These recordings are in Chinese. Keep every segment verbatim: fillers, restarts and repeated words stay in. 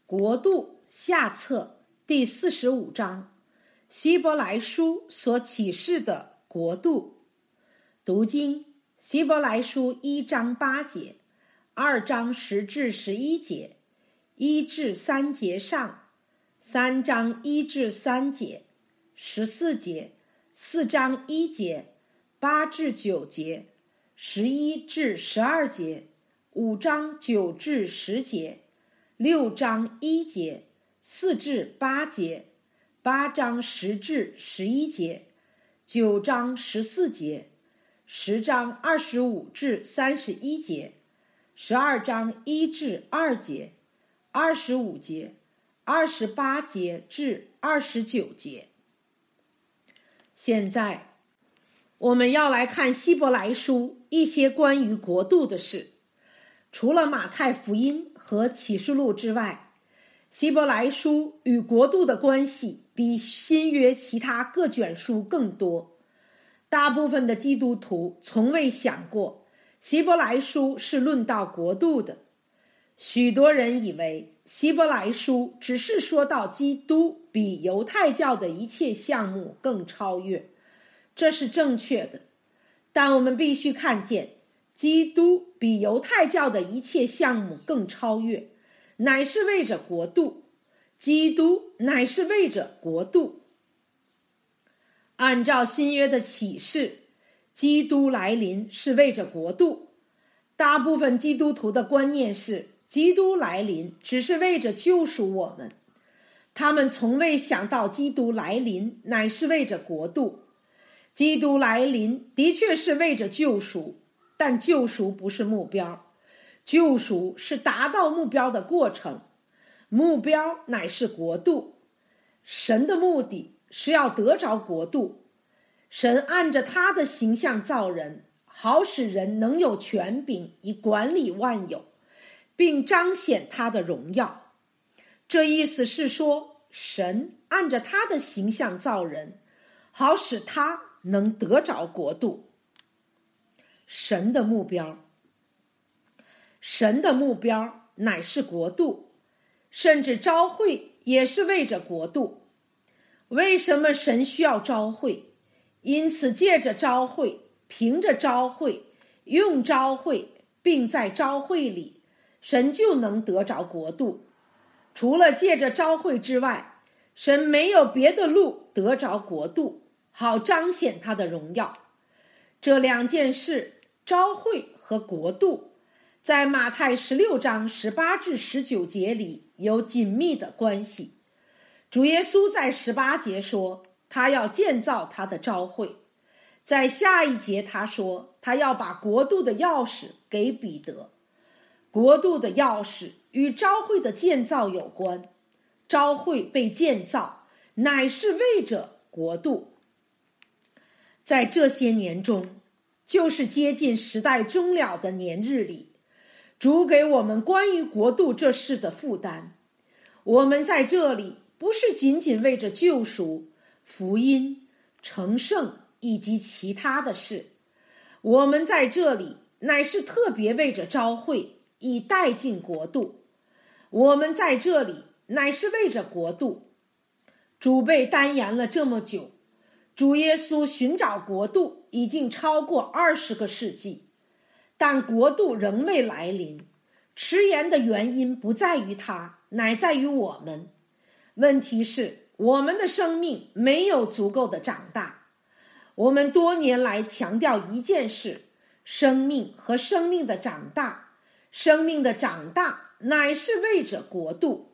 国度下册第四十五章，希伯来书所启示的国度。读经：希伯来书一章八节，二章十至十一节，一至三节上，三章一至三节，十四节，四章一节，八至九节，十一至十二节，五章九至十节，六章一节，四至八节，八章十至十一节，九章十四节，十章二十五至三十一节，十二章一至二节，二十五节，二十八节至二十九节。现在我们要来看希伯来书一些关于国度的事。除了马太福音和启示录之外，希伯来书与国度的关系比新约其他各卷书更多。大部分的基督徒从未想过希伯来书是论到国度的。许多人以为希伯来书只是说到基督比犹太教的一切项目更超越，这是正确的。但我们必须看见基督比犹太教的一切项目更超越，乃是为着国度。基督乃是为着国度。按照新约的启示，基督来临是为着国度。大部分基督徒的观念是基督来临只是为着救赎我们，他们从未想到基督来临乃是为着国度。基督来临的确是为着救赎，但救赎不是目标，救赎是达到目标的过程，目标乃是国度。神的目的是要得着国度，神按着他的形象造人，好使人能有权柄以管理万有，并彰显他的荣耀。这意思是说，神按着他的形象造人，好使他能得着国度。神的目标，神的目标乃是国度，甚至召会也是为着国度。为什么神需要召会？因此借着召会，凭着召会，用召会，并在召会里，神就能得着国度。除了借着召会之外，神没有别的路得着国度，好彰显他的荣耀。这两件事，召会和国度，在马太十六章十八至十九节里有紧密的关系。主耶稣在十八节说，他要建造他的召会。在下一节他说，他要把国度的钥匙给彼得。国度的钥匙与召会的建造有关，召会被建造乃是为着国度。在这些年中，就是接近时代终了的年日里，主给我们关于国度这事的负担。我们在这里不是仅仅为着救赎、福音、成圣以及其他的事，我们在这里乃是特别为着召会，以带进国度。我们在这里乃是为着国度。主被单言了这么久，主耶稣寻找国度已经超过二十个世纪，但国度仍未来临。迟延的原因不在于他，乃在于我们。问题是，我们的生命没有足够的长大。我们多年来强调一件事，生命和生命的长大。生命的长大乃是为着国度。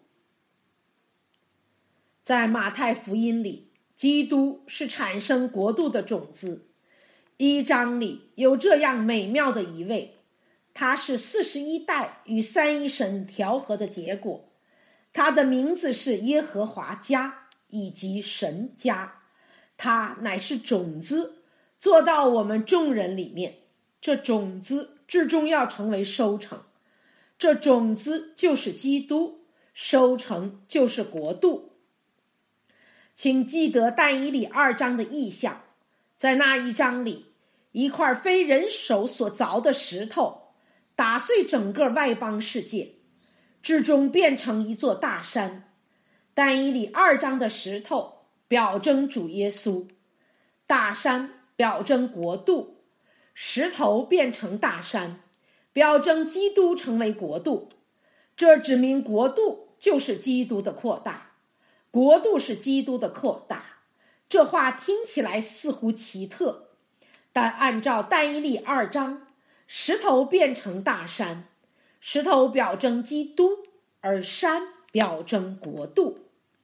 在马太福音里，基督是产生国度的种子。一章里有这样美妙的一位，他是四十一代与三一神调和的结果。他的名字是耶和华家，以及神家。他乃是种子，做到我们众人里面。这种子至终要成为收成。这种子就是基督，收成就是国度。请记得但以理二章的意象，在那一章里，一块非人手所凿的石头打碎整个外邦世界。 至终变成一座大山。但以理二章的石头表征主耶稣，大山表征国度，石头变成大山，表征基督成为国度。这指明国度就是基督的扩大，国度是基督的扩大。这话听起来似乎奇特，但按照但以理二章，石头变成大山，石头表征基督，而山表征国度。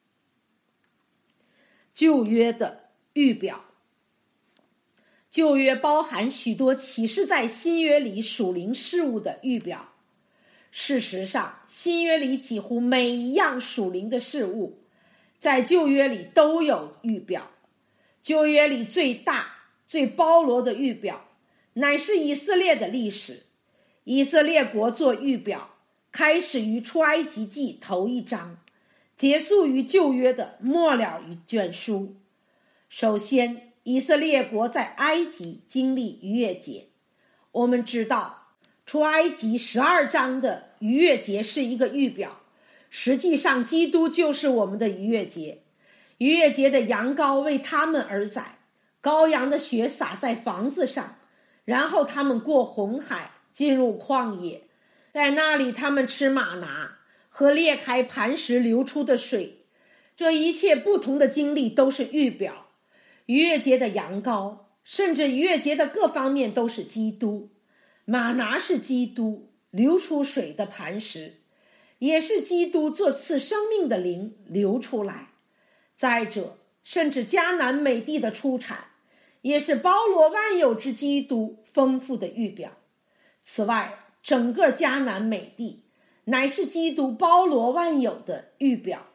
旧约的预表，旧约包含许多启示在新约里属灵事物的预表。事实上，新约里几乎每一样属灵的事物在旧约里都有预表。旧约里最大最包罗的预表乃是以色列的历史。以色列国做预表开始于出埃及记头一章，结束于旧约的末了一卷书。首先，以色列国在埃及经历逾越节。我们知道出埃及十二章的逾越节是一个预表，实际上基督就是我们的逾越节。逾越节的羊羔为他们而宰，羔羊的血洒在房子上，然后他们过红海进入旷野，在那里他们吃玛拿，喝裂开磐石流出的水。这一切不同的经历都是预表。逾越节的羊羔，甚至逾越节的各方面都是基督。玛拿是基督，流出水的磐石也是基督做赐生命的灵流出来。再者，甚至迦南美地的出产也是包罗万有之基督丰富的预表。此外，整个迦南美地乃是基督包罗万有的预表。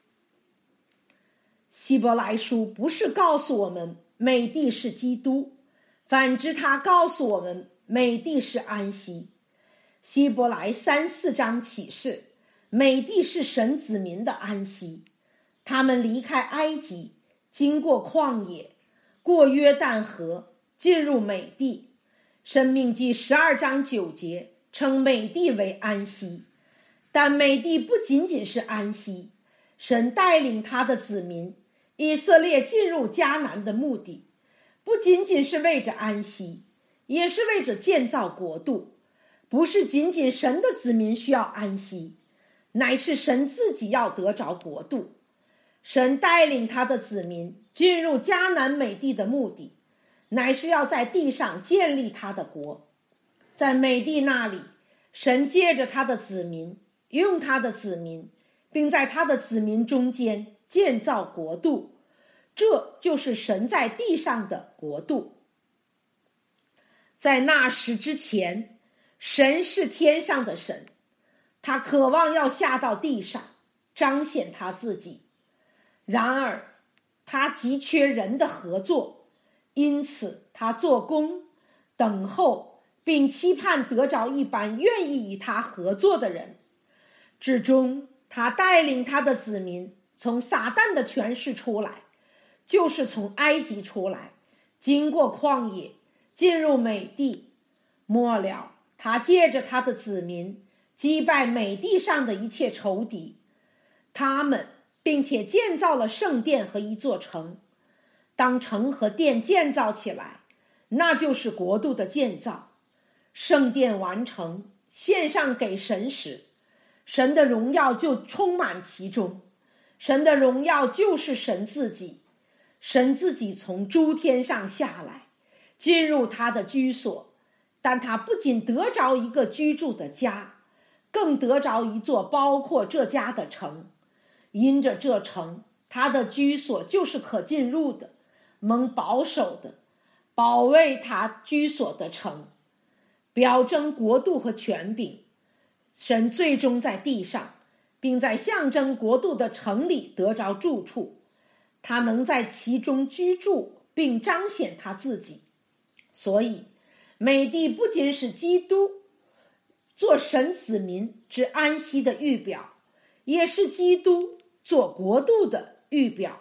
希伯来书不是告诉我们美地是基督，反之他告诉我们美地是安息。希伯来三四章启示美地是神子民的安息。他们离开埃及，经过旷野，过约旦河，进入美地。申命记十二章九节称美地为安息。但美地不仅仅是安息，神带领他的子民以色列进入迦南的目的不仅仅是为着安息，也是为着建造国度。不是仅仅神的子民需要安息，乃是神自己要得着国度。神带领他的子民进入迦南美地的目的，乃是要在地上建立他的国。在美地那里，神借着他的子民，用他的子民，并在他的子民中间建造国度。这就是神在地上的国度。在那时之前，神是天上的神，他渴望要下到地上彰显他自己。然而他急缺人的合作，因此他做工等候，并期盼得着一般愿意与他合作的人。至终他带领他的子民从撒旦的权势出来，就是从埃及出来，经过旷野，进入美地。末了他借着他的子民击败美地上的一切仇敌，他们并且建造了圣殿和一座城。当城和殿建造起来，那就是国度的建造。圣殿完成，献上给神时，神的荣耀就充满其中。神的荣耀就是神自己，神自己从诸天上下来，进入他的居所。但他不仅得着一个居住的家，更得着一座包括这家的城。因着这城，他的居所就是可进入的，蒙保守的，保卫他居所的城，表征国度和权柄。神最终在地上，并在象征国度的城里得着住处，他能在其中居住，并彰显他自己。所以美地不仅是基督做神子民之安息的预表，也是基督做国度的预表。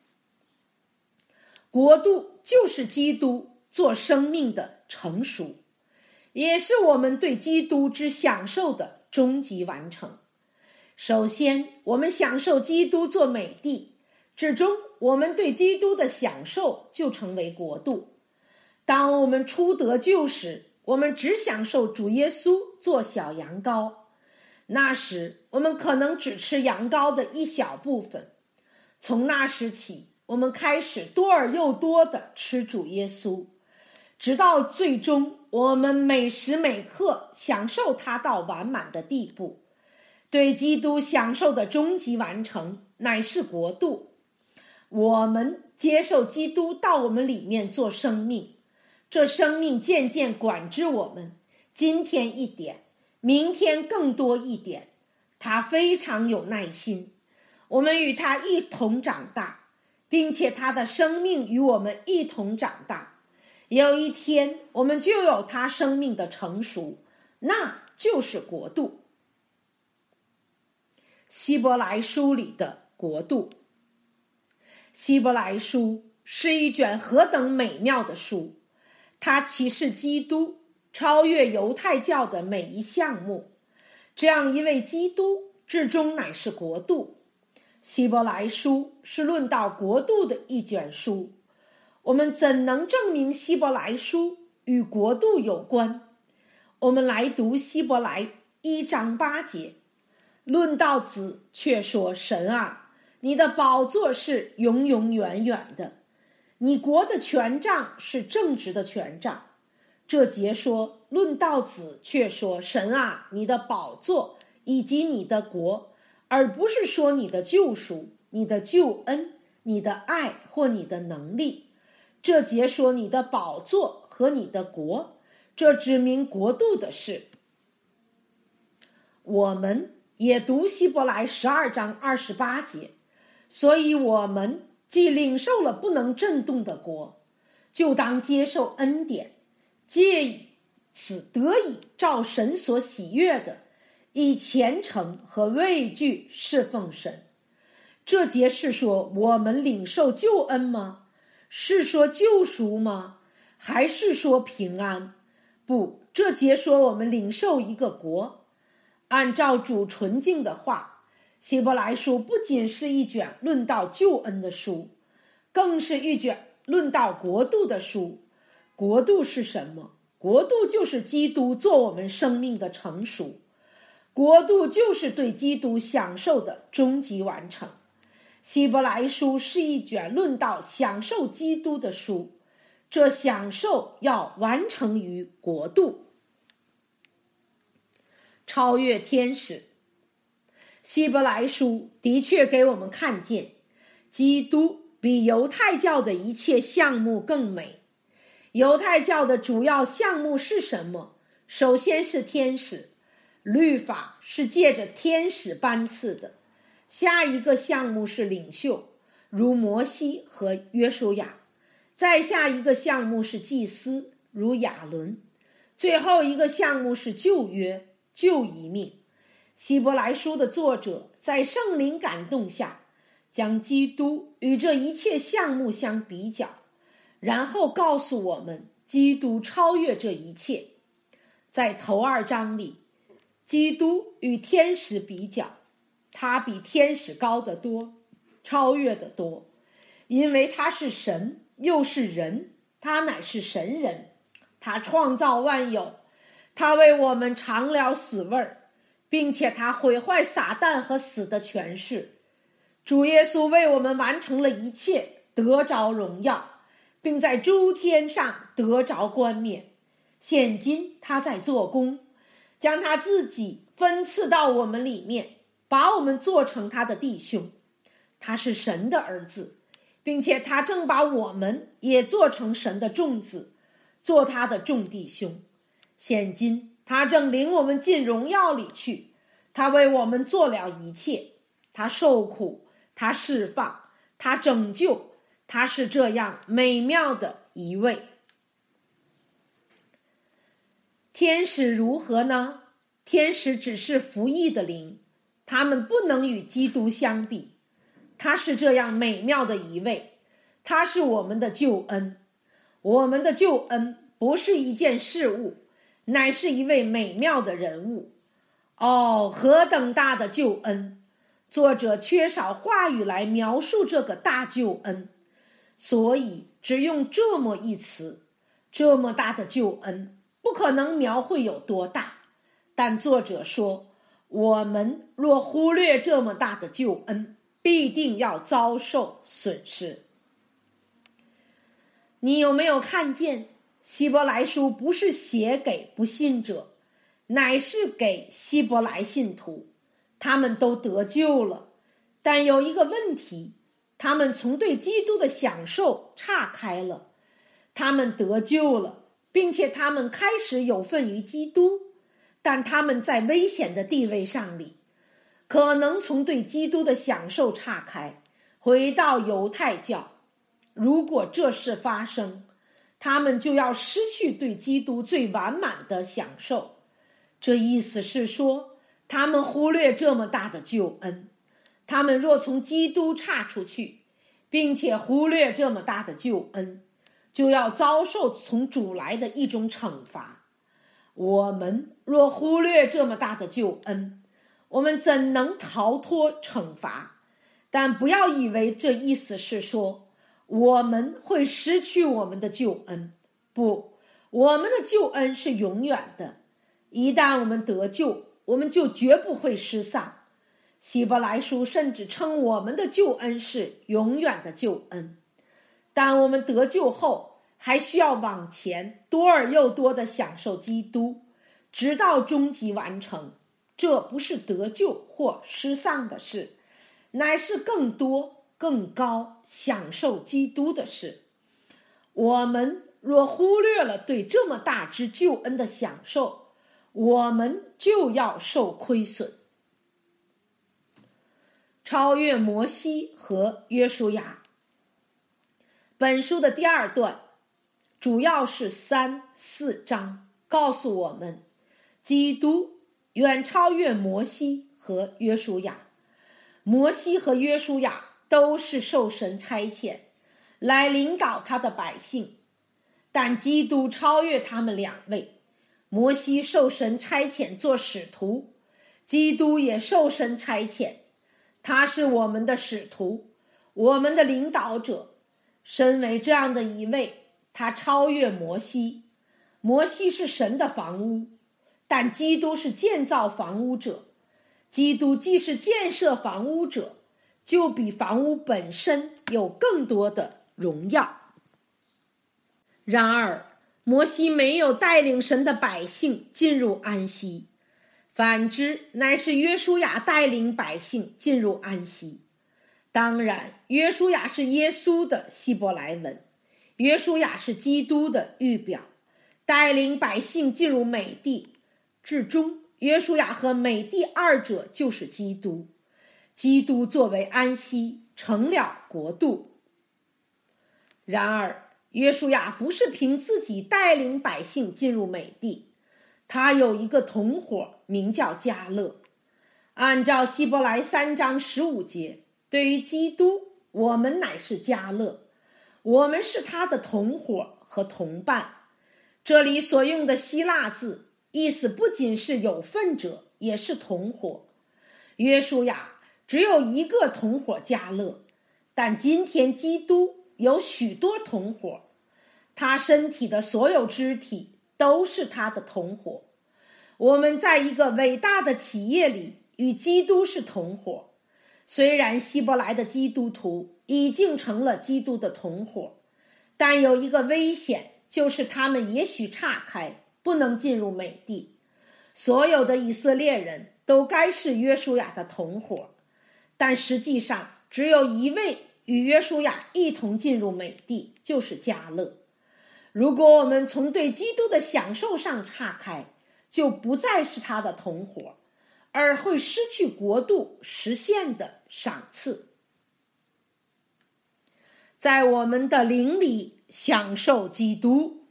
国度就是基督做生命的成熟，也是我们对基督之享受的终极完成。 首先，我们享受基督做美地，至终我们对基督的享受就成为国度。当我们初得救时，我们只享受主耶稣做小羊羔，那时我们可能只吃羊羔的一小部分。从那时起，我们开始多而又多地吃主耶稣，直到最终我们每时每刻享受他到完满的地步。对基督享受的终极完成乃是国度。我们接受基督到我们里面做生命，这生命渐渐管制我们，今天一点，明天更多一点。他非常有耐心，我们与他一同长大，并且他的生命与我们一同长大。有一天我们就有他生命的成熟，那就是国度。希伯来书里的国度。希伯来书是一卷何等美妙的书，它启示基督超越犹太教的每一项目。这样一位基督至终乃是国度。希伯来书是论到国度的一卷书。我们怎能证明希伯来书与国度有关？我们来读希伯来一章八节。论到子，却说神啊，你的宝座是永永远远的，你国的权杖是正直的权杖。这节说论到子，却说神啊，你的宝座以及你的国，而不是说你的救赎、你的救恩、你的爱或你的能力。这节说你的宝座和你的国，这指明国度的事。我们也读希伯来十二章二十八节，所以我们既领受了不能震动的国，就当接受恩典，借此得以照神所喜悦的，以虔诚和畏惧侍奉神。这节是说我们领受救恩吗？是说救赎吗？还是说平安？不，这节说我们领受一个国。按照主纯净的话，希伯来书不仅是一卷论到救恩的书，更是一卷论到国度的书。国度是什么？国度就是基督做我们生命的成熟，国度就是对基督享受的终极完成。希伯来书是一卷论到享受基督的书，这享受要完成于国度。超越天使。希伯来书的确给我们看见，基督比犹太教的一切项目更美。犹太教的主要项目是什么？首先是天使，律法是借着天使颁赐的。下一个项目是领袖，如摩西和约书亚。再下一个项目是祭司，如亚伦。最后一个项目是旧约，救一命。希伯来书的作者在圣灵感动下，将基督与这一切项目相比较，然后告诉我们基督超越这一切。在头二章里，基督与天使比较，他比天使高得多，超越得多，因为他是神又是人，他乃是神人，他创造万有，他为我们尝了死味儿，并且他毁坏撒旦和死的权势。主耶稣为我们完成了一切，得着荣耀，并在诸天上得着冠冕。现今他在做工，将他自己分赐到我们里面，把我们做成他的弟兄。他是神的儿子，并且他正把我们也做成神的众子，做他的众弟兄。现今他正领我们进荣耀里去，他为我们做了一切，他受苦，他释放，他拯救，他是这样美妙的一位。天使如何呢？天使只是服役的灵，他们不能与基督相比。他是这样美妙的一位，他是我们的救恩。我们的救恩不是一件事物，乃是一位美妙的人物。 哦，何等大的救恩！作者缺少话语来描述这个大救恩，所以只用这么一词。这么大的救恩不可能描绘有多大，但作者说，我们若忽略这么大的救恩，必定要遭受损失。你有没有看见，希伯来书不是写给不信者，乃是给希伯来信徒，他们都得救了。但有一个问题，他们从对基督的享受岔开了。他们得救了，并且他们开始有份于基督，但他们在危险的地位上里，可能从对基督的享受岔开，回到犹太教。如果这事发生，他们就要失去对基督最完满的享受。这意思是说，他们忽略这么大的救恩。他们若从基督岔出去，并且忽略这么大的救恩，就要遭受从主来的一种惩罚。我们若忽略这么大的救恩，我们怎能逃脱惩罚？但不要以为这意思是说我们会失去我们的救恩。不，我们的救恩是永远的。一旦我们得救，我们就绝不会失丧。希伯来书甚至称我们的救恩是永远的救恩。但我们得救后，还需要往前多而又多地享受基督，直到终极完成。这不是得救或失丧的事，乃是更多更高享受基督的事。我们若忽略了对这么大之救恩的享受，我们就要受亏损。超越摩西和约书亚。本书的第二段主要是三四章，告诉我们基督远超越摩西和约书亚。摩西和约书亚都是受神差遣来领导他的百姓，但基督超越他们两位。摩西受神差遣做使徒，基督也受神差遣，他是我们的使徒，我们的领导者。身为这样的一位，他超越摩西。摩西是神的房屋，但基督是建造房屋者。基督既是建设房屋者，就比房屋本身有更多的荣耀。然而，摩西没有带领神的百姓进入安息，反之，乃是约书亚带领百姓进入安息。当然，约书亚是耶稣的希伯来文，约书亚是基督的预表，带领百姓进入美地。至终，约书亚和美地二者就是基督。基督作为安息，成了国度。然而，约书亚不是凭自己带领百姓进入美地，他有一个同伙，名叫迦勒。按照希伯来三章十五节，对于基督，我们乃是迦勒，我们是他的同伙和同伴。这里所用的希腊字，意思不仅是有份者，也是同伙。约书亚只有一个同伙迦勒，但今天基督有许多同伙，他身体的所有肢体都是他的同伙。我们在一个伟大的企业里与基督是同伙。虽然希伯来的基督徒已经成了基督的同伙，但有一个危险，就是他们也许岔开，不能进入美地。所有的以色列人都该是约书亚的同伙，但实际上只有一位与约书亚一同进入美地，就是迦勒。如果我们从对基督的享受上岔开，就不再是他的同伙，而会失去国度实现的赏赐。在我们的灵里享受基督。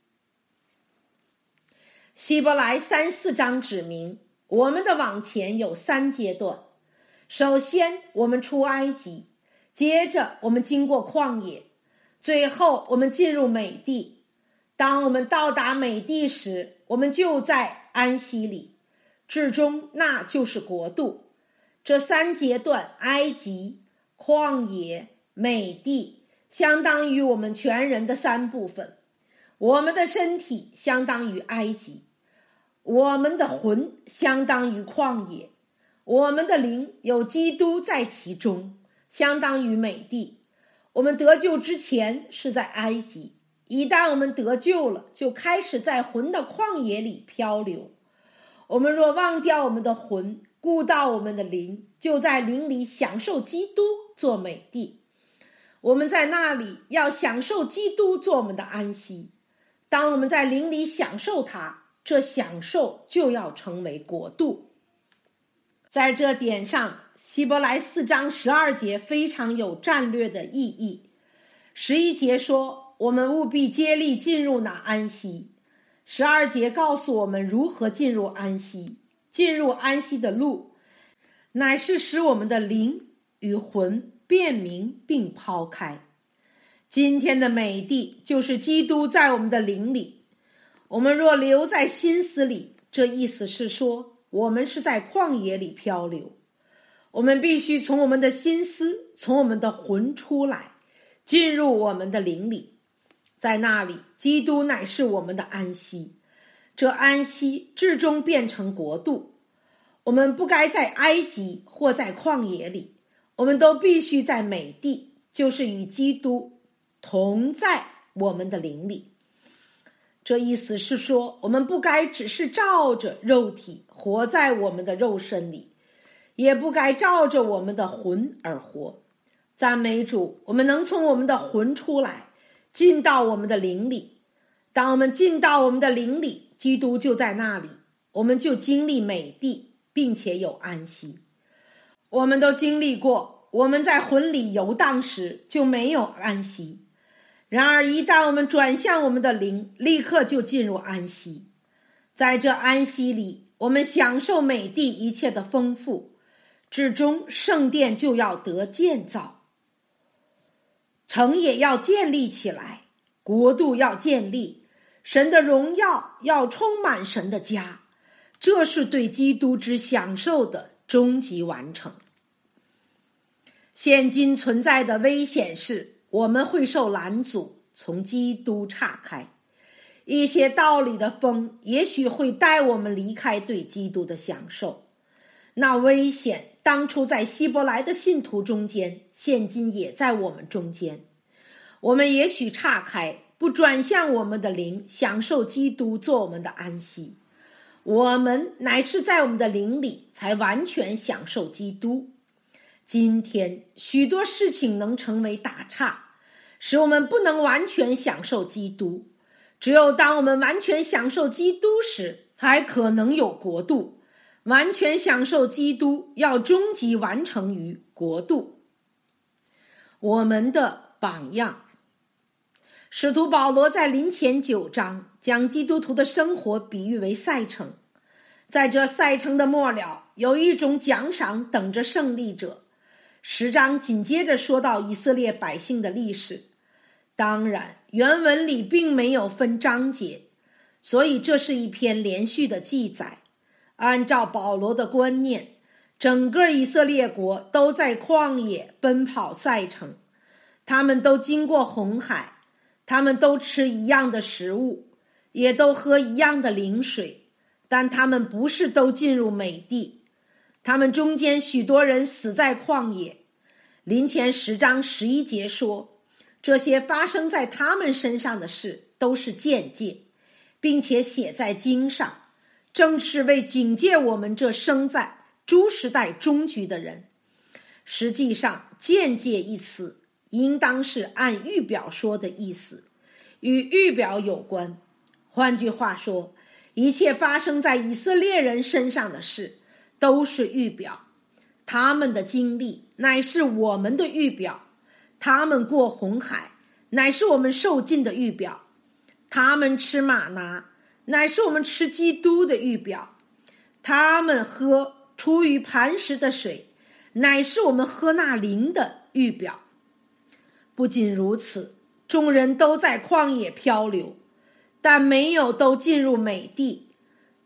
希伯来三四章指明，我们的往前有三阶段。首先，我们出埃及，接着我们经过旷野，最后我们进入美地。当我们到达美地时，我们就在安息里。 至终那就是国度。这三阶段，埃及、旷野、美地，相当于我们全人的三部分。我们的身体相当于埃及，我们的魂相当于旷野，我们的灵有基督在其中，相当于美地。我们得救之前是在埃及，一旦我们得救了，就开始在魂的旷野里漂流。我们若忘掉我们的魂，顾到我们的灵，就在灵里享受基督做美地。我们在那里要享受基督做我们的安息。当我们在灵里享受它，这享受就要成为国度。在这点上，希伯来四章十二节非常有战略的意义。十一节说，我们务必竭力进入那安息。十二节告诉我们如何进入安息。进入安息的路，乃是使我们的灵与魂辨明并抛开。今天的美地就是基督在我们的灵里。我们若留在心思里，这意思是说，我们是在旷野里漂流。我们必须从我们的心思，从我们的魂出来，进入我们的灵里。在那里，基督乃是我们的安息。这安息至终变成国度。我们不该在埃及或在旷野里，我们都必须在美地，就是与基督同在我们的灵里。这意思是说，我们不该只是照着肉体活在我们的肉身里，也不该照着我们的魂而活。赞美主，我们能从我们的魂出来，进到我们的灵里。当我们进到我们的灵里，基督就在那里，我们就经历美地，并且有安息。我们都经历过，我们在魂里游荡时就没有安息。然而一旦我们转向我们的灵，立刻就进入安息。在这安息里，我们享受美地一切的丰富，至终圣殿就要得建造，城也要建立起来，国度要建立，神的荣耀要充满神的家。这是对基督之享受的终极完成。现今存在的危险是，我们会受拦阻，从基督岔开。一些道理的风也许会带我们离开对基督的享受。那危险当初在希伯来的信徒中间，现今也在我们中间。我们也许岔开，不转向我们的灵，享受基督做我们的安息。我们乃是在我们的灵里才完全享受基督。今天许多事情能成为打岔，使我们不能完全享受基督。只有当我们完全享受基督时，才可能有国度。完全享受基督，要终极完成于国度。我们的榜样，使徒保罗在林前九章将基督徒的生活比喻为赛程。在这赛程的末了，有一种奖赏等着胜利者。十章紧接着说到以色列百姓的历史。当然，原文里并没有分章节，所以这是一篇连续的记载。按照保罗的观念，整个以色列国都在旷野奔跑赛程，他们都经过红海，他们都吃一样的食物，也都喝一样的灵水，但他们不是都进入美地。他们中间许多人死在旷野。林前十章十一节说，这些发生在他们身上的事都是鉴戒，并且写在经上，正是为警戒我们这生在诸时代终局的人。实际上，鉴戒一词应当是按预表说的意思，与预表有关。换句话说，一切发生在以色列人身上的事都是预表，他们的经历乃是我们的预表，他们过红海乃是我们受尽的预表，他们吃玛拿乃是我们吃基督的预表，他们喝出于磐石的水乃是我们喝那灵的预表。不仅如此，众人都在旷野漂流，但没有都进入美地。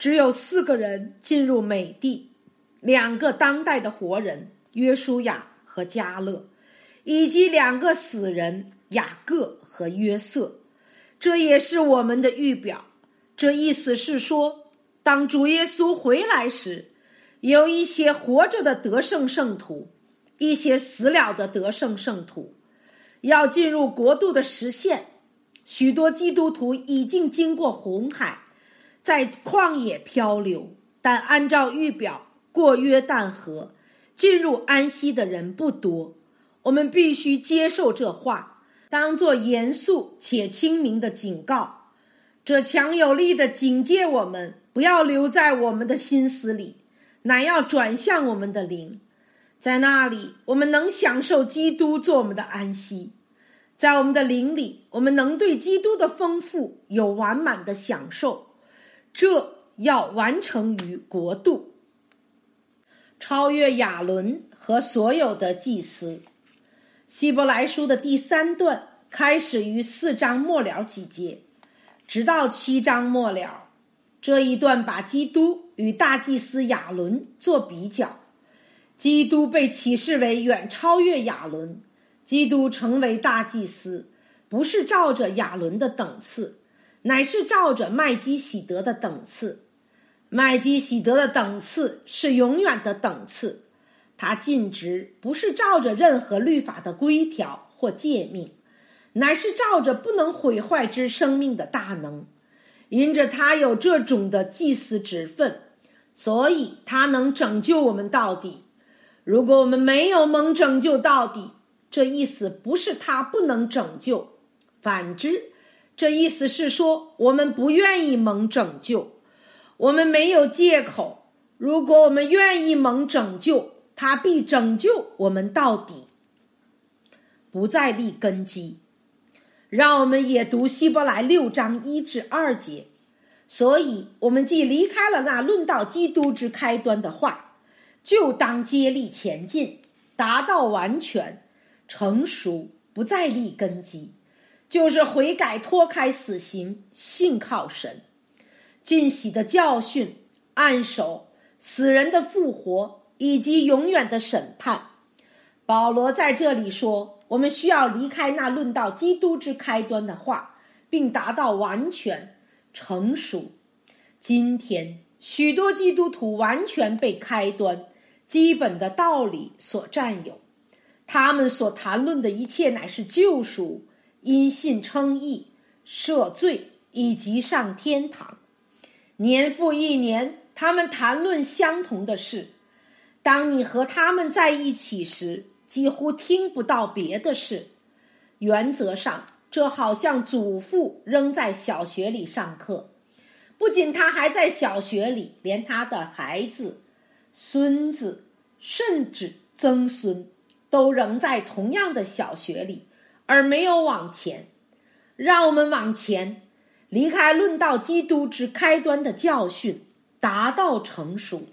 只有四个人进入美地，两个当代的活人约书亚和迦勒，以及两个死人雅各和约瑟。这也是我们的预表。这意思是说，当主耶稣回来时，有一些活着的得胜圣徒，一些死了的得胜圣徒，要进入国度的实现。许多基督徒已经经过红海，在旷野漂流，但按照预表过约旦河进入安息的人不多。我们必须接受这话，当作严肃且清明的警告。这强有力的警戒我们，不要留在我们的心思里，乃要转向我们的灵。在那里，我们能享受基督做我们的安息。在我们的灵里，我们能对基督的丰富有完满的享受。这要完成于国度，超越亚伦和所有的祭司。希伯来书的第三段开始于四章末了几节，直到七章末了。这一段把基督与大祭司亚伦做比较。基督被启示为远超越亚伦，基督成为大祭司，不是照着亚伦的等次，乃是照着麦基洗德的等次。麦基洗德的等次是永远的等次，他尽职不是照着任何律法的规条或诫命，乃是照着不能毁坏之生命的大能。因着他有这种的祭司职分，所以他能拯救我们到底。如果我们没有蒙拯救到底，这意思不是他不能拯救，反之，这意思是说我们不愿意蒙拯救。我们没有借口，如果我们愿意蒙拯救，他必拯救我们到底，不再立根基。让我们也读希伯来六章一至二节。所以我们既离开了那论到基督之开端的话，就当接力前进，达到完全成熟，不再立根基，就是悔改，脱开死刑，信靠神，尽喜的教训，按手死人的复活，以及永远的审判。保罗在这里说，我们需要离开那论到基督之开端的话，并达到完全成熟。今天许多基督徒完全被开端基本的道理所占有，他们所谈论的一切乃是救赎、因信称义、赦罪以及上天堂。年复一年，他们谈论相同的事。当你和他们在一起时，几乎听不到别的事。原则上，这好像祖父仍在小学里上课，不仅他还在小学里，连他的孩子、孙子甚至曾孙都仍在同样的小学里，而没有往前。让我们往前，离开论到基督之开端的教训，达到成熟。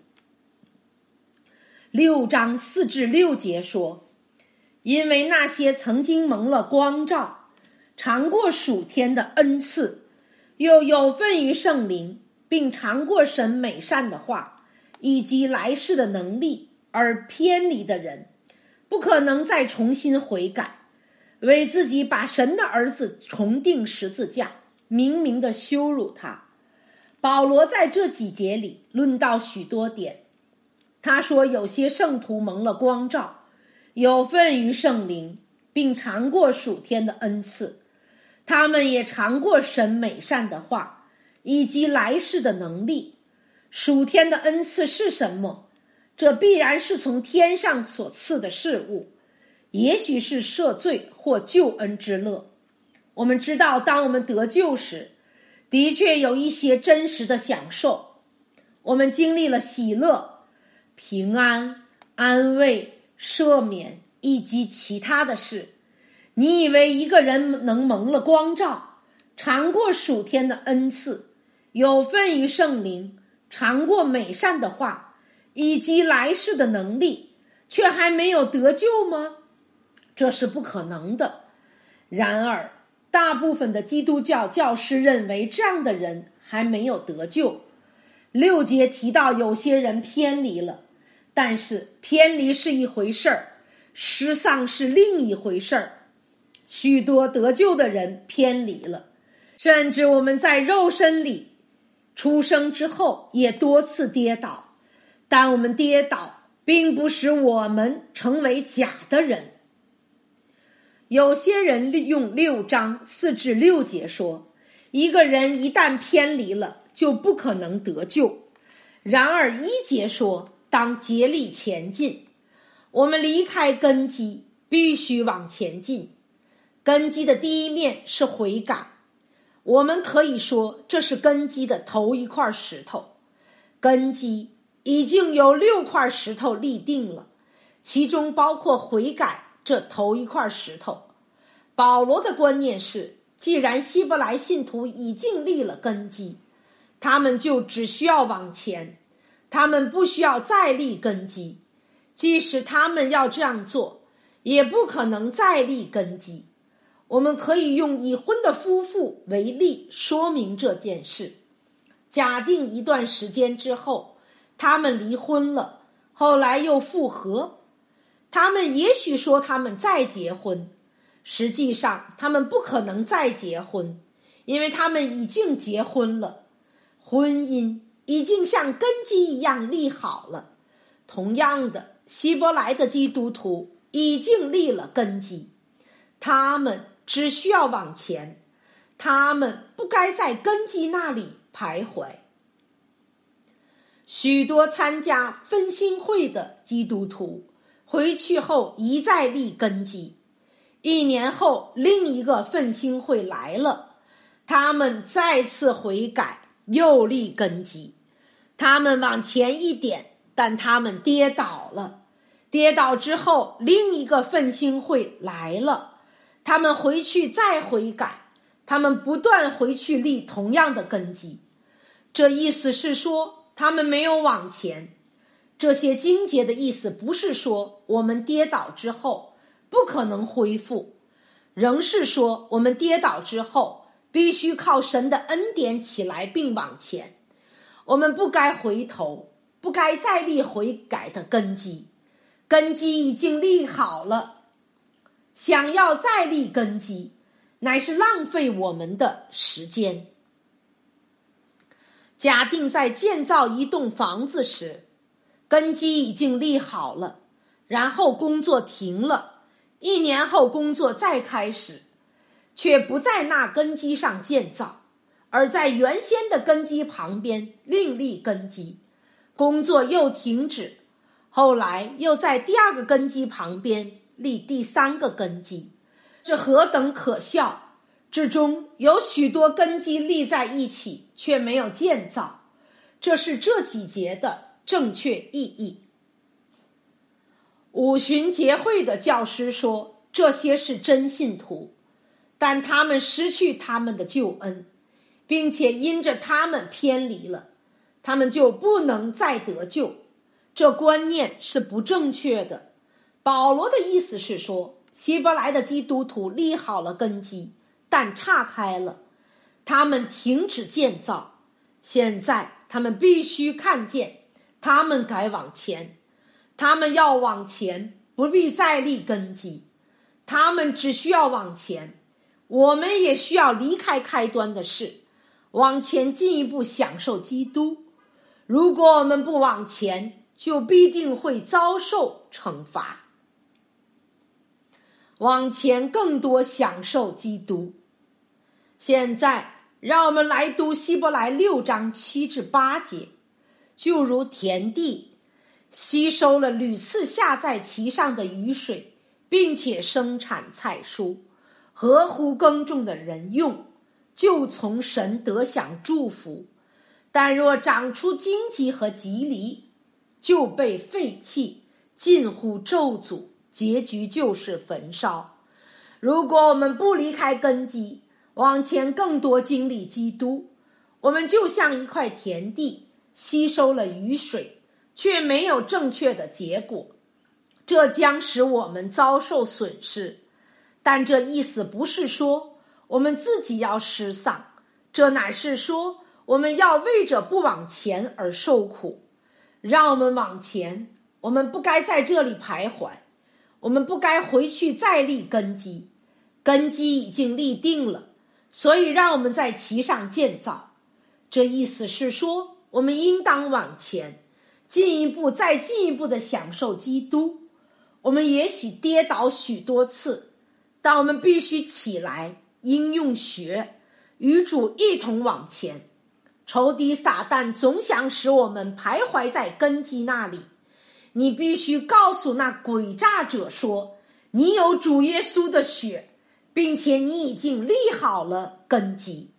六章四至六节说，因为那些曾经蒙了光照，尝过属天的恩赐，又有份于圣灵，并尝过神美善的话以及来世的能力，而偏离的人，不可能再重新悔改，为自己把神的儿子重钉十字架，明明的羞辱他。保罗在这几节里论到许多点。他说，有些圣徒蒙了光照，有份于圣灵，并尝过属天的恩赐，他们也尝过神美善的话以及来世的能力。属天的恩赐是什么？这必然是从天上所赐的事物，也许是赦罪或救恩之乐。我们知道，当我们得救时，的确有一些真实的享受。我们经历了喜乐、平安、安慰、赦免以及其他的事。你以为一个人能蒙了光照，尝过属天的恩赐，有份于圣灵，尝过美善的话以及来世的能力，却还没有得救吗？这是不可能的。然而大部分的基督教教师认为这样的人还没有得救。 六节提到有些人偏离了，但是偏离是一回事儿，失丧是另一回事儿。许多得救的人偏离了，甚至我们在肉身里出生之后也多次跌倒，但我们跌倒并不使我们成为假的人。有些人利用六章四至六节说，一个人一旦偏离了就不可能得救。然而一节说，当竭力前进。我们离开根基，必须往前进。根基的第一面是悔改，我们可以说这是根基的头一块石头。根基已经有六块石头立定了，其中包括悔改这头一块石头。保罗的观念是，既然希伯来信徒已经立了根基，他们就只需要往前，他们不需要再立根基。即使他们要这样做，也不可能再立根基。我们可以用已婚的夫妇为例说明这件事。假定一段时间之后，他们离婚了，后来又复合，他们也许说他们再结婚，实际上他们不可能再结婚，因为他们已经结婚了，婚姻已经像根基一样立好了。同样的，希伯来的基督徒已经立了根基，他们只需要往前，他们不该在根基那里徘徊。许多参加分兴会的基督徒回去后一再立根基，一年后另一个分兴会来了，他们再次悔改，又立根基。他们往前一点，但他们跌倒了，跌倒之后另一个分兴会来了，他们回去再悔改，他们不断回去立同样的根基。这意思是说他们没有往前。这些经节的意思不是说我们跌倒之后不可能恢复，仍是说我们跌倒之后必须靠神的恩典起来并往前。我们不该回头，不该再立悔改的根基，根基已经立好了，想要再立根基乃是浪费我们的时间。假定在建造一栋房子时，根基已经立好了，然后工作停了，一年后工作再开始，却不在那根基上建造，而在原先的根基旁边另立根基，工作又停止，后来又在第二个根基旁边立第三个根基，这何等可笑！之中有许多根基立在一起，却没有建造，这是这几节的正确意义。五旬节会的教师说，这些是真信徒，但他们失去他们的救恩，并且因着他们偏离了，他们就不能再得救。这观念是不正确的。保罗的意思是说，希伯来的基督徒立好了根基，但岔开了，他们停止建造。现在他们必须看见，他们该往前，他们要往前，不必再立根基，他们只需要往前。我们也需要离开开端的事，往前进一步享受基督。如果我们不往前，就必定会遭受惩罚。往前更多享受基督。现在让我们来读希伯来六章七至八节。就如田地吸收了屡次下在其上的雨水，并且生产菜蔬，合乎耕种的人用，就从神得享祝福。但若长出荆棘和棘藜，就被废弃，近乎咒诅，结局就是焚烧。如果我们不离开根基，往前更多经历基督，我们就像一块田地，吸收了雨水，却没有正确的结果，这将使我们遭受损失。但这意思不是说我们自己要失丧，这乃是说我们要为着不往前而受苦。让我们往前，我们不该在这里徘徊，我们不该回去再立根基，根基已经立定了，所以让我们在其上建造。这意思是说，我们应当往前，进一步再进一步的享受基督。我们也许跌倒许多次，但我们必须起来，应用学，与主一同往前。仇敌撒旦总想使我们徘徊在根基那里，你必须告诉那诡诈者说，你有主耶稣的血，并且你已经立好了根基。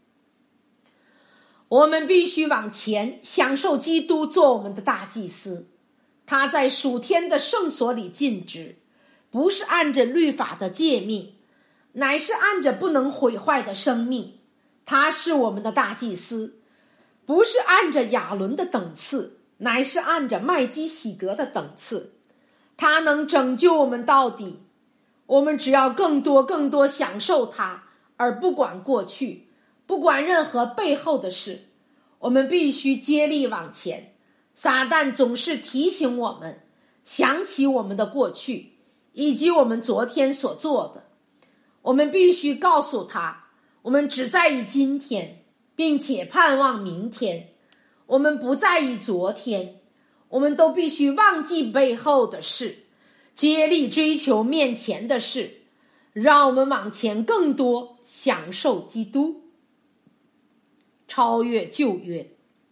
我们必须往前，享受基督做我们的大祭司。他在属天的圣所里尽职，不是按着律法的诫命，乃是按着不能毁坏的生命。他是我们的大祭司，不是按着亚伦的等次，乃是按着麦基喜德的等次。他能拯救我们到底，我们只要更多更多享受他，而不管过去，不管任何背后的事。我们必须接力往前。撒旦总是提醒我们，想起我们的过去，以及我们昨天所做的。我们必须告诉他，我们只在意今天，并且盼望明天。我们不在意昨天，我们都必须忘记背后的事，接力追求面前的事，让我们往前更多享受基督，超越旧约。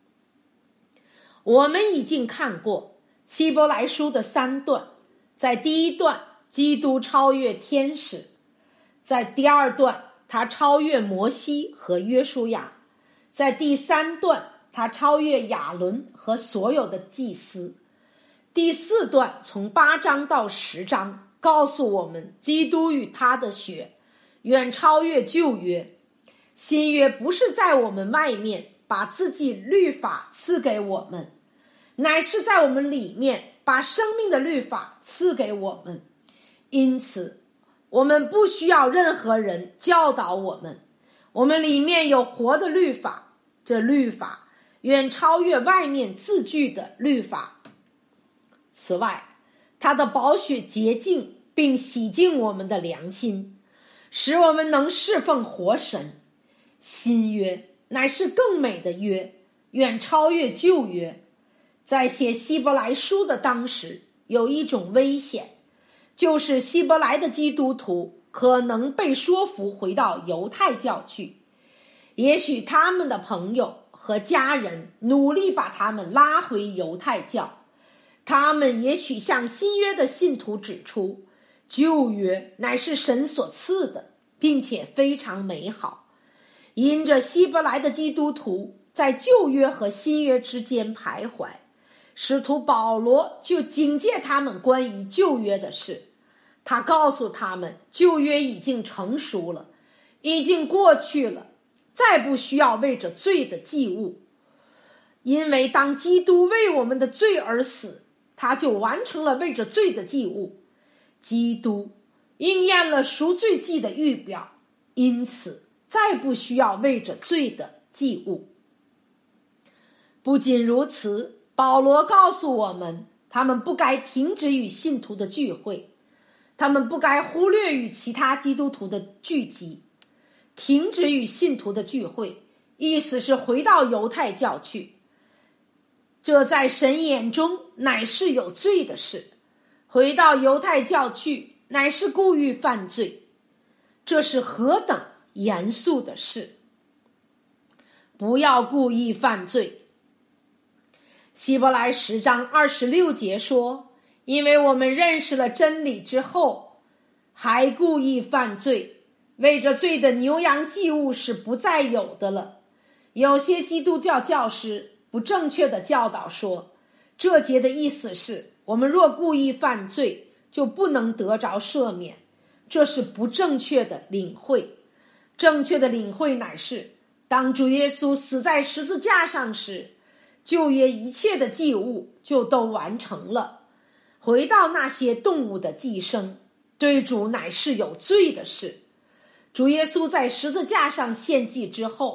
我们已经看过希伯来书的三段，在第一段，基督超越天使；在第二段，他超越摩西和约书亚；在第三段，他超越亚伦和所有的祭司。第四段从八章到十章，告诉我们基督与他的血远超越旧约。新约不是在我们外面把自己律法赐给我们，乃是在我们里面把生命的律法赐给我们。因此我们不需要任何人教导我们，我们里面有活的律法，这律法远超越外面字句的律法。此外，他的宝血洁净并洗净我们的良心，使我们能侍奉活神。新约乃是更美的约，远超越旧约。在写希伯来书的当时，有一种危险，就是希伯来的基督徒可能被说服回到犹太教去。也许他们的朋友和家人努力把他们拉回犹太教，他们也许向新约的信徒指出，旧约乃是神所赐的，并且非常美好。因着希伯来的基督徒在旧约和新约之间徘徊，使徒保罗就警戒他们关于旧约的事。他告诉他们，旧约已经成熟了，已经过去了，再不需要为着罪的祭物。因为当基督为我们的罪而死，他就完成了为着罪的祭物。基督应验了赎罪祭的预表，因此再不需要为着罪的祭物。不仅如此，保罗告诉我们，他们不该停止与信徒的聚会，他们不该忽略与其他基督徒的聚集。停止与信徒的聚会，意思是回到犹太教去，这在神眼中乃是有罪的事。回到犹太教去乃是故意犯罪，这是何等严肃的事。不要故意犯罪。希伯来十章二十六节说，因为我们认识了真理之后，还故意犯罪，为着罪的牛羊祭物是不再有的了。有些基督教教师不正确的教导说，这节的意思是，我们若故意犯罪，就不能得着赦免。这是不正确的领会。正确的领会乃是，当主耶稣死在十字架上时，旧约一切的祭物就都完成了。回到那些动物的祭牲，对主乃是有罪的事。主耶稣在十字架上献祭之后，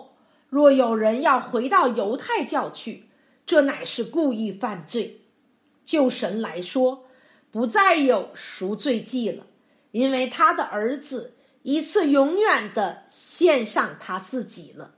若有人要回到犹太教去，这乃是故意犯罪。就神来说，不再有赎罪祭了，因为他的儿子一次永远的献上他自己了。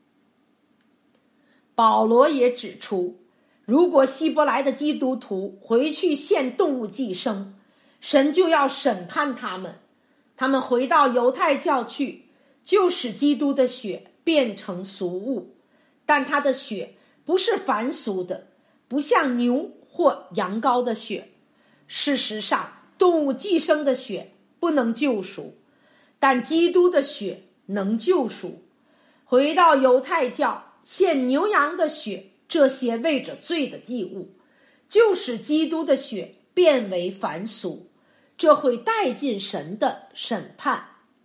保罗也指出，如果希伯来的基督徒回去献动物祭牲，神就要审判他们。他们回到犹太教去，就使基督的血变成俗物，但他的血不是凡俗的，不像牛或羊羔的血。事实上，动物寄生的血不能救赎，但基督的血能救赎。回到犹太教献牛羊的血，这些为着罪的祭物，就使基督的血变为凡俗，这会带进神的审判。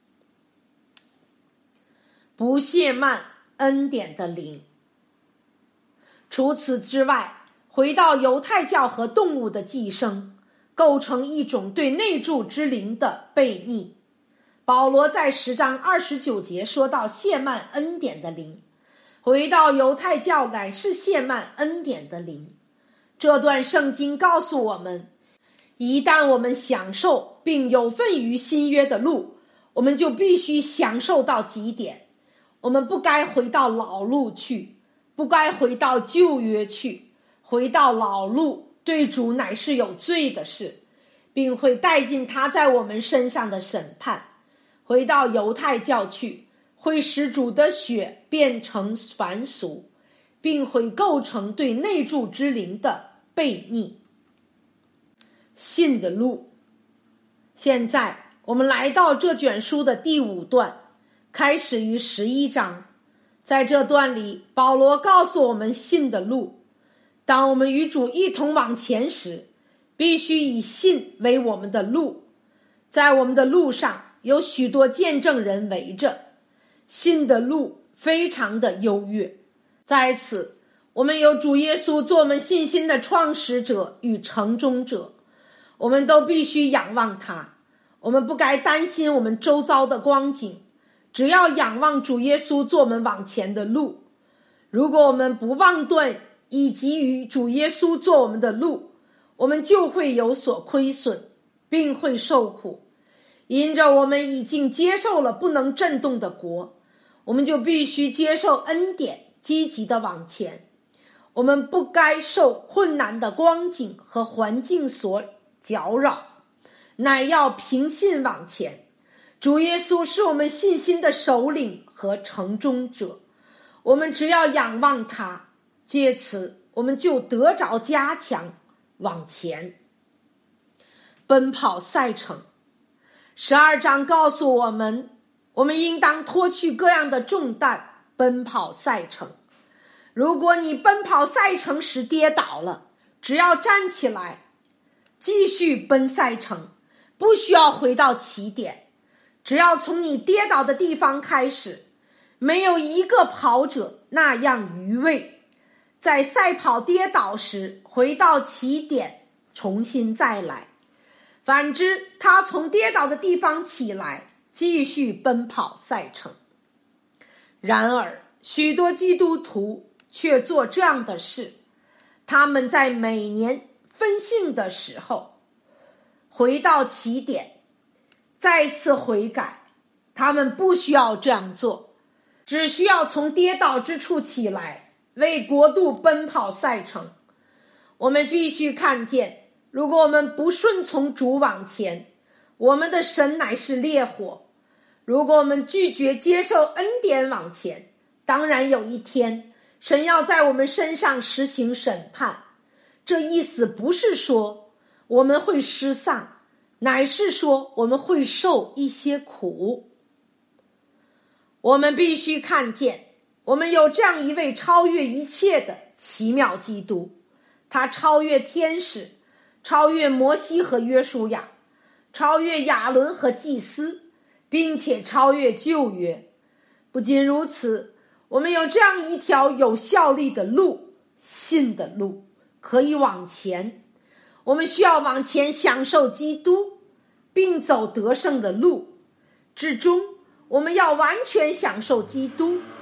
不亵慢恩典的灵。除此之外，回到犹太教和动物的寄生，构成一种对内住之灵的悖逆。保罗在十章二十九节说到亵慢恩典的灵，回到犹太教乃是亵慢恩典的灵。这段圣经告诉我们，一旦我们享受并有份于新约的路，我们就必须享受到极点。我们不该回到老路去，不该回到旧约去。回到老路对主乃是有罪的事，并会带进他在我们身上的审判。回到犹太教去，会使主的血变成凡俗，并会构成对内住之灵的悖逆。信的路。现在我们来到这卷书的第五段，开始于十一章。在这段里，保罗告诉我们信的路。当我们与主一同往前时，必须以信为我们的路。在我们的路上有许多见证人围着，信的路非常的优越。在此，我们有主耶稣做我们信心的创始者与成终者，我们都必须仰望他。我们不该担心我们周遭的光景，只要仰望主耶稣做我们往前的路。如果我们不望断以及与主耶稣做我们的路，我们就会有所亏损，并会受苦。因着我们已经接受了不能震动的国，我们就必须接受恩典，积极的往前。我们不该受困难的光景和环境所搅扰，乃要凭信往前。主耶稣是我们信心的首领和成终者，我们只要仰望他，借此我们就得着加强往前。奔跑赛程。十二章告诉我们，我们应当脱去各样的重担，奔跑赛程。如果你奔跑赛程时跌倒了，只要站起来继续奔赛程，不需要回到起点。只要从你跌倒的地方开始，没有一个跑者那样愚昧，在赛跑跌倒时回到起点重新再来。反之，他从跌倒的地方起来，继续奔跑赛程。然而许多基督徒却做这样的事，他们在每年分信的时候回到起点，再次悔改。他们不需要这样做，只需要从跌倒之处起来，为国度奔跑赛程。我们必须看见，如果我们不顺从主往前，我们的神乃是烈火。如果我们拒绝接受恩典往前，当然有一天神要在我们身上实行审判。这意思不是说我们会失丧，乃是说我们会受一些苦。我们必须看见，我们有这样一位超越一切的奇妙基督，他超越天使，超越摩西和约书亚，超越亚伦和祭司，并且超越旧约。不仅如此，我们有这样一条有效力的路，信的路，可以往前。我们需要往前享受基督，并走得胜的路之中，我们要完全享受基督，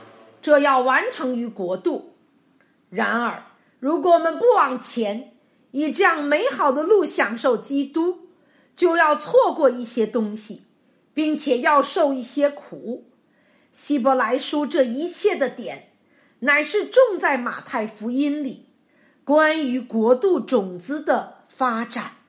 这要完成于国度。然而，如果我们不往前，以这样美好的路享受基督，就要错过一些东西，并且要受一些苦。希伯来书这一切的点，乃是种在马太福音里，关于国度种子的发展。